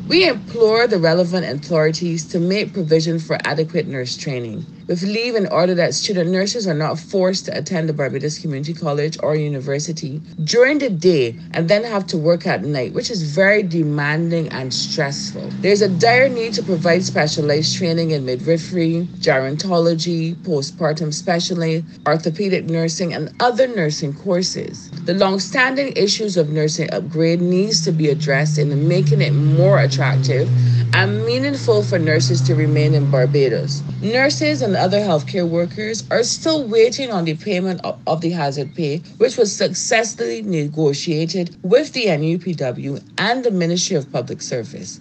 We implore the relevant authorities to make provision for adequate nurse training, with leave in order that student nurses are not forced to attend the Barbados Community College or university during the day and then have to work at night, which is very demanding and stressful. There's a dire need to provide specialized training in midwifery, gerontology, postpartum specialty, orthopedic nursing, and other nursing courses. The long-standing issues of nursing upgrade needs to be addressed in making it more attractive and meaningful for nurses to remain in Barbados. Nurses and other healthcare workers are still waiting on the payment of the hazard pay, which was successfully negotiated with the NUPW and the Ministry of Public Service.